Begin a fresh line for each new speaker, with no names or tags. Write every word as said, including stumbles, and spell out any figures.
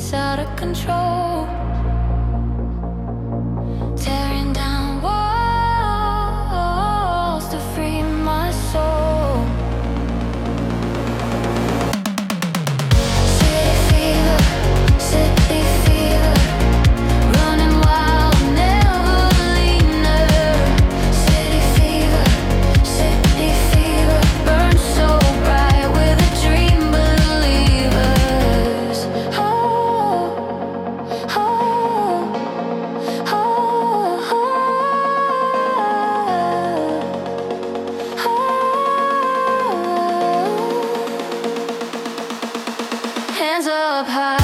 It's out of control. Tearing down walls to free my soul. City fever, city fever, running wild, never leaner. City fever, city fever, burn so bright with a dream believers. Oh, oh, oh, oh, oh. Hands up high.